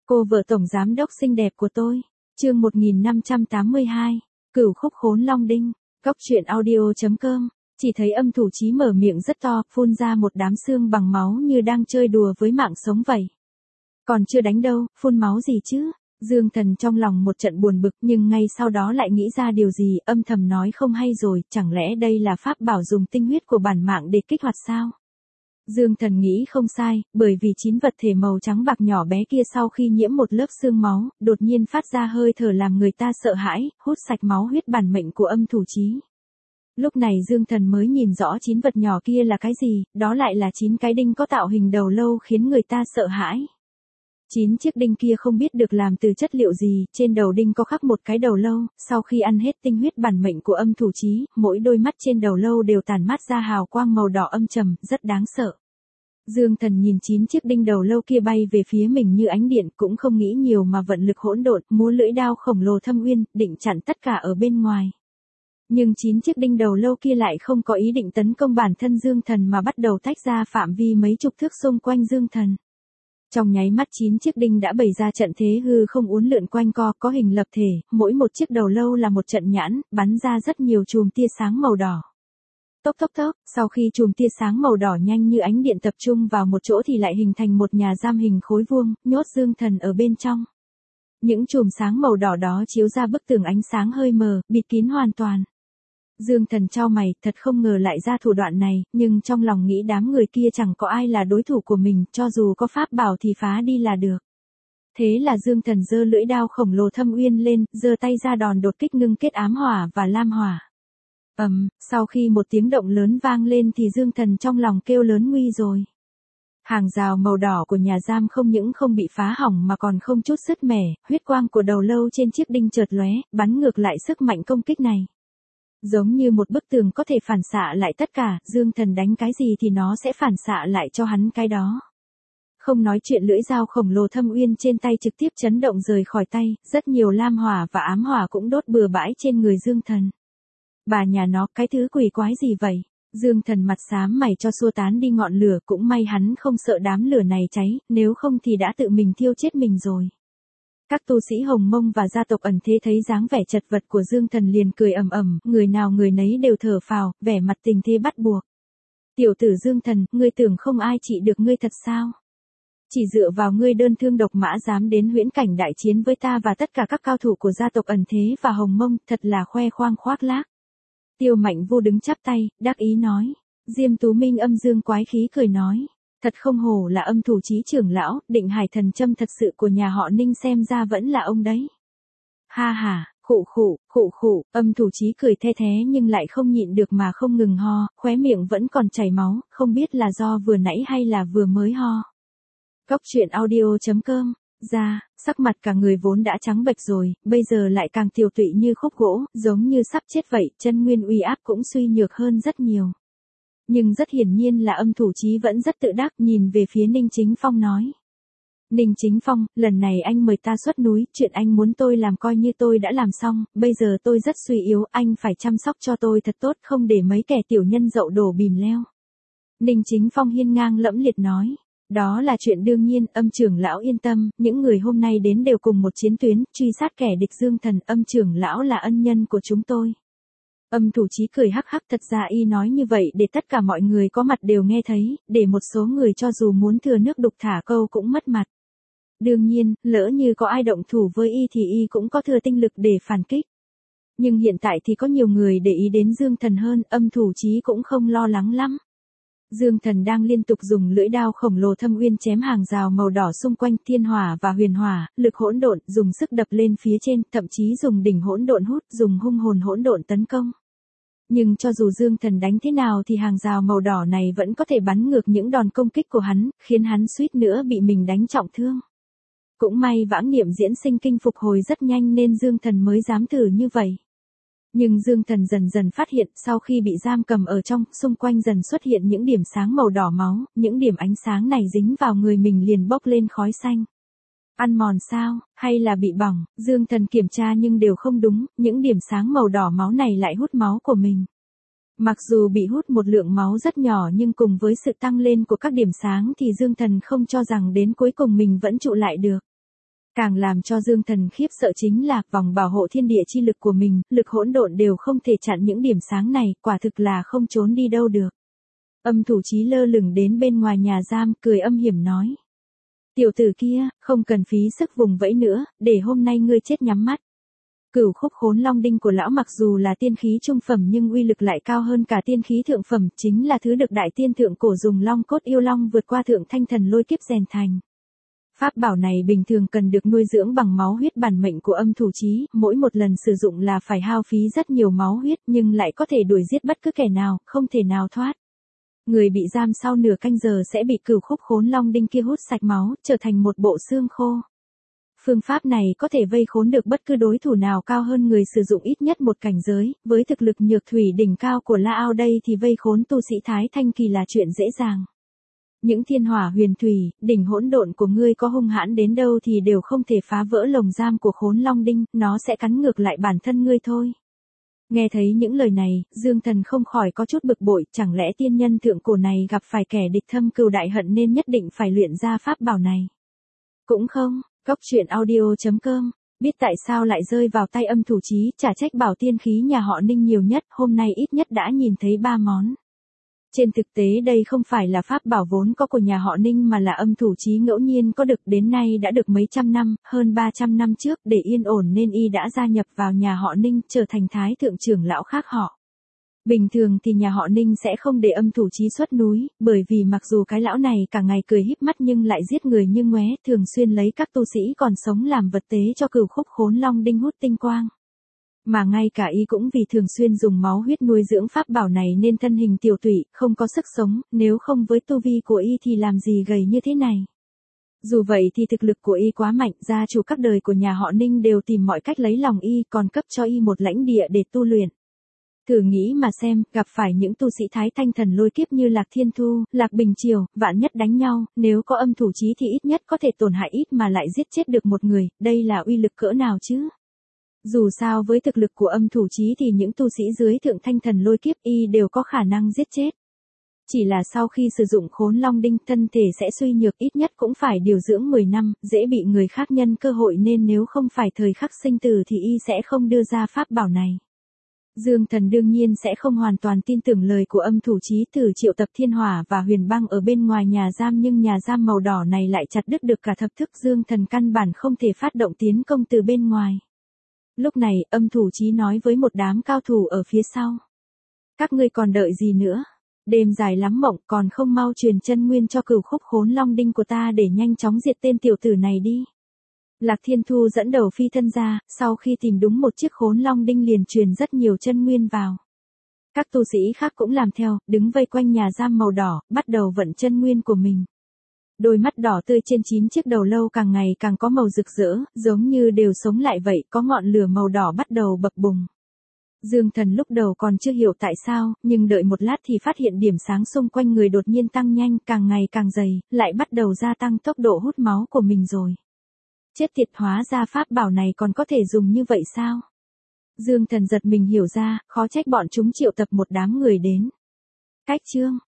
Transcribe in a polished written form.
Cô vợ tổng giám đốc xinh đẹp của tôi. Chương 1582. Cửu khúc khốn long đinh. Góc truyện audio.com. Chỉ thấy Âm Thủ Chí mở miệng rất to, phun ra một đám xương bằng máu như đang chơi đùa với mạng sống vậy. Còn chưa đánh đâu, phun máu gì chứ? Dương Thần trong lòng một trận buồn bực, nhưng ngay sau đó lại nghĩ ra điều gì, âm thầm nói không hay rồi, chẳng lẽ đây là pháp bảo dùng tinh huyết của bản mạng để kích hoạt sao? Dương Thần nghĩ không sai, bởi vì 9 vật thể màu trắng bạc nhỏ bé kia sau khi nhiễm một lớp xương máu, đột nhiên phát ra hơi thở làm người ta sợ hãi, hút sạch máu huyết bản mệnh của Âm Thủ Chí. Lúc này Dương Thần mới nhìn rõ 9 vật nhỏ kia là cái gì, đó lại là 9 cái đinh có tạo hình đầu lâu khiến người ta sợ hãi. 9 chiếc đinh kia không biết được làm từ chất liệu gì, trên đầu đinh có khắc một cái đầu lâu, sau khi ăn hết tinh huyết bản mệnh của Âm Thủ Chí, mỗi đôi mắt trên đầu lâu đều tản mát ra hào quang màu đỏ âm trầm, rất đáng sợ. Dương Thần nhìn 9 chiếc đinh đầu lâu kia bay về phía mình như ánh điện, cũng không nghĩ nhiều mà vận lực hỗn độn, múa lưỡi đao khổng lồ thâm uyên, định chặn tất cả ở bên ngoài. Nhưng 9 chiếc đinh đầu lâu kia lại không có ý định tấn công bản thân Dương Thần mà bắt đầu tách ra phạm vi mấy chục thước xung quanh Dương Thần. Trong nháy mắt 9 chiếc đinh đã bày ra trận thế hư không uốn lượn quanh co, có hình lập thể, mỗi một chiếc đầu lâu là một trận nhãn, bắn ra rất nhiều chùm tia sáng màu đỏ. Tốc tốc tốc, sau khi chùm tia sáng màu đỏ nhanh như ánh điện tập trung vào một chỗ thì lại hình thành một nhà giam hình khối vuông, nhốt Dương Thần ở bên trong. Những chùm sáng màu đỏ đó chiếu ra bức tường ánh sáng hơi mờ, bịt kín hoàn toàn. Dương Thần chau mày, thật không ngờ lại ra thủ đoạn này, nhưng trong lòng nghĩ đám người kia chẳng có ai là đối thủ của mình, cho dù có pháp bảo thì phá đi là được. Thế là Dương Thần giơ lưỡi đao khổng lồ thâm uyên lên, giơ tay ra đòn đột kích ngưng kết ám hỏa và lam hỏa. Sau khi một tiếng động lớn vang lên thì Dương Thần trong lòng kêu lớn nguy rồi. Hàng rào màu đỏ của nhà giam không những không bị phá hỏng mà còn không chút sứt mẻ, huyết quang của đầu lâu trên chiếc đinh chợt lóe, bắn ngược lại sức mạnh công kích này. Giống như một bức tường có thể phản xạ lại tất cả, Dương Thần đánh cái gì thì nó sẽ phản xạ lại cho hắn cái đó. Không nói chuyện lưỡi dao khổng lồ thâm uyên trên tay trực tiếp chấn động rời khỏi tay, rất nhiều lam hỏa và ám hỏa cũng đốt bừa bãi trên người Dương Thần. Bà nhà nó, cái thứ quỷ quái gì vậy? Dương Thần mặt xám mày cho xua tán đi ngọn lửa, cũng may hắn không sợ đám lửa này cháy, nếu không thì đã tự mình thiêu chết mình rồi. Các tu sĩ Hồng Mông và gia tộc ẩn thế thấy dáng vẻ chật vật của Dương Thần liền cười ầm ầm, người nào người nấy đều thở phào, vẻ mặt tình thế bắt buộc. Tiểu tử Dương Thần, ngươi tưởng không ai trị được ngươi thật sao? Chỉ dựa vào ngươi đơn thương độc mã dám đến huyễn cảnh đại chiến với ta và tất cả các cao thủ của gia tộc ẩn thế và Hồng Mông, thật là khoe khoang khoác lác. Tiêu Mạnh Vô đứng chắp tay, đắc ý nói. Diêm Tú Minh âm dương quái khí cười nói. Thật không hổ là Âm Thủ Chí trưởng lão, Định Hải thần châm thật sự của nhà họ Ninh xem ra vẫn là ông đấy. Ha ha, khụ, Âm Thủ Chí cười the thế nhưng lại không nhịn được mà không ngừng ho, khóe miệng vẫn còn chảy máu, không biết là do vừa nãy hay là vừa mới ho. Góc truyện audio.com. Sắc mặt cả người vốn đã trắng bệch rồi, bây giờ lại càng tiều tụy như khúc gỗ, giống như sắp chết vậy, chân nguyên uy áp cũng suy nhược hơn rất nhiều. Nhưng rất hiển nhiên là Âm Thủ Chí vẫn rất tự đắc, nhìn về phía Ninh Chính Phong nói. Ninh Chính Phong, lần này anh mời ta xuất núi, chuyện anh muốn tôi làm coi như tôi đã làm xong, bây giờ tôi rất suy yếu, anh phải chăm sóc cho tôi thật tốt, không để mấy kẻ tiểu nhân dậu đổ bìm leo. Ninh Chính Phong hiên ngang lẫm liệt nói. Đó là chuyện đương nhiên, Âm trưởng lão yên tâm, những người hôm nay đến đều cùng một chiến tuyến, truy sát kẻ địch Dương Thần, Âm trưởng lão là ân nhân của chúng tôi. Âm Thủ Chí cười hắc hắc, thật ra y nói như vậy để tất cả mọi người có mặt đều nghe thấy, để một số người cho dù muốn thừa nước đục thả câu cũng mất mặt. Đương nhiên, lỡ như có ai động thủ với y thì y cũng có thừa tinh lực để phản kích. Nhưng hiện tại thì có nhiều người để ý đến Dương Thần hơn, Âm Thủ Chí cũng không lo lắng lắm. Dương Thần đang liên tục dùng lưỡi đao khổng lồ thâm uyên chém hàng rào màu đỏ xung quanh thiên hỏa và huyền hỏa, lực hỗn độn, dùng sức đập lên phía trên, thậm chí dùng đỉnh hỗn độn hút, dùng hung hồn hỗn độn tấn công. Nhưng cho dù Dương Thần đánh thế nào thì hàng rào màu đỏ này vẫn có thể bắn ngược những đòn công kích của hắn, khiến hắn suýt nữa bị mình đánh trọng thương. Cũng may vãng niệm diễn sinh kinh phục hồi rất nhanh nên Dương Thần mới dám thử như vậy. Nhưng Dương Thần dần dần phát hiện sau khi bị giam cầm ở trong, xung quanh dần xuất hiện những điểm sáng màu đỏ máu, những điểm ánh sáng này dính vào người mình liền bốc lên khói xanh. Ăn mòn sao, hay là bị bỏng, Dương Thần kiểm tra nhưng đều không đúng, những điểm sáng màu đỏ máu này lại hút máu của mình. Mặc dù bị hút một lượng máu rất nhỏ nhưng cùng với sự tăng lên của các điểm sáng thì Dương Thần không cho rằng đến cuối cùng mình vẫn trụ lại được. Càng làm cho Dương Thần khiếp sợ chính là vòng bảo hộ thiên địa chi lực của mình, lực hỗn độn đều không thể chặn những điểm sáng này, quả thực là không trốn đi đâu được. Âm Thủ Chí lơ lửng đến bên ngoài nhà giam, cười âm hiểm nói. Tiểu tử kia, không cần phí sức vùng vẫy nữa, để hôm nay ngươi chết nhắm mắt. Cửu khúc khốn long đinh của lão mặc dù là tiên khí trung phẩm nhưng uy lực lại cao hơn cả tiên khí thượng phẩm, chính là thứ được đại tiên thượng cổ dùng long cốt yêu long vượt qua thượng thanh thần lôi kiếp rèn thành. Pháp bảo này bình thường cần được nuôi dưỡng bằng máu huyết bản mệnh của Âm Thủ Chí, mỗi một lần sử dụng là phải hao phí rất nhiều máu huyết nhưng lại có thể đuổi giết bất cứ kẻ nào, không thể nào thoát. Người bị giam sau nửa canh giờ sẽ bị cửu khúc khốn long đinh kia hút sạch máu, trở thành một bộ xương khô. Phương pháp này có thể vây khốn được bất cứ đối thủ nào cao hơn người sử dụng ít nhất một cảnh giới, với thực lực nhược thủy đỉnh cao của La Ao đây thì vây khốn tu sĩ Thái Thanh Kỳ là chuyện dễ dàng. Những thiên hỏa huyền thủy, đỉnh hỗn độn của ngươi có hung hãn đến đâu thì đều không thể phá vỡ lồng giam của khốn long đinh, nó sẽ cắn ngược lại bản thân ngươi thôi. Nghe thấy những lời này, Dương Thần không khỏi có chút bực bội, chẳng lẽ tiên nhân thượng cổ này gặp phải kẻ địch thâm cừu đại hận nên nhất định phải luyện ra pháp bảo này. Cũng không, Cóc Truyện Audio.com, biết tại sao lại rơi vào tay Âm Thủ Chí, chả trách bảo tiên khí nhà họ Ninh nhiều nhất, hôm nay ít nhất đã nhìn thấy 3 món. Trên thực tế đây không phải là pháp bảo vốn có của nhà họ Ninh mà là Âm Thủ Chí ngẫu nhiên có được, đến nay đã được mấy trăm năm, hơn 300 năm trước, để yên ổn nên y đã gia nhập vào nhà họ Ninh, trở thành thái thượng trưởng lão khác họ. Bình thường thì nhà họ Ninh sẽ không để Âm Thủ Chí xuất núi, bởi vì mặc dù cái lão này cả ngày cười híp mắt nhưng lại giết người như ngoé, thường xuyên lấy các tu sĩ còn sống làm vật tế cho cửu khúc khốn long đinh hút tinh quang. Mà ngay cả y cũng vì thường xuyên dùng máu huyết nuôi dưỡng pháp bảo này nên thân hình tiểu tụy, không có sức sống, nếu không với tu vi của y thì làm gì gầy như thế này. Dù vậy thì thực lực của y quá mạnh, gia chủ các đời của nhà họ Ninh đều tìm mọi cách lấy lòng y, còn cấp cho y một lãnh địa để tu luyện. Thử nghĩ mà xem, gặp phải những tu sĩ Thái Thanh thần lôi kiếp như Lạc Thiên Thu, Lạc Bình Triều, vạn nhất đánh nhau, nếu có Âm Thủ Chí thì ít nhất có thể tổn hại ít mà lại giết chết được một người, đây là uy lực cỡ nào chứ? Dù sao với thực lực của Âm Thủ Chí thì những tu sĩ dưới thượng thanh thần lôi kiếp y đều có khả năng giết chết. Chỉ là sau khi sử dụng khốn long đinh thân thể sẽ suy nhược, ít nhất cũng phải điều dưỡng 10 năm, dễ bị người khác nhân cơ hội nên nếu không phải thời khắc sinh tử thì y sẽ không đưa ra pháp bảo này. Dương Thần đương nhiên sẽ không hoàn toàn tin tưởng lời của Âm Thủ Chí, từ triệu tập thiên hỏa và huyền băng ở bên ngoài nhà giam nhưng nhà giam màu đỏ này lại chặt đứt được cả thập thức, Dương Thần căn bản không thể phát động tiến công từ bên ngoài. Lúc này, Âm Thủ Chí nói với một đám cao thủ ở phía sau. Các ngươi còn đợi gì nữa? Đêm dài lắm mộng, còn không mau truyền chân nguyên cho cửu khúc khốn long đinh của ta để nhanh chóng diệt tên tiểu tử này đi. Lạc Thiên Thu dẫn đầu phi thân ra, sau khi tìm đúng một chiếc khốn long đinh liền truyền rất nhiều chân nguyên vào. Các tu sĩ khác cũng làm theo, đứng vây quanh nhà giam màu đỏ, bắt đầu vận chân nguyên của mình. Đôi mắt đỏ tươi trên 9 chiếc đầu lâu càng ngày càng có màu rực rỡ, giống như đều sống lại vậy, có ngọn lửa màu đỏ bắt đầu bập bùng. Dương Thần lúc đầu còn chưa hiểu tại sao, nhưng đợi một lát thì phát hiện điểm sáng xung quanh người đột nhiên tăng nhanh, càng ngày càng dày, lại bắt đầu gia tăng tốc độ hút máu của mình rồi. Chết tiệt, hóa ra pháp bảo này còn có thể dùng như vậy sao? Dương Thần giật mình hiểu ra, khó trách bọn chúng triệu tập một đám người đến. Cách chương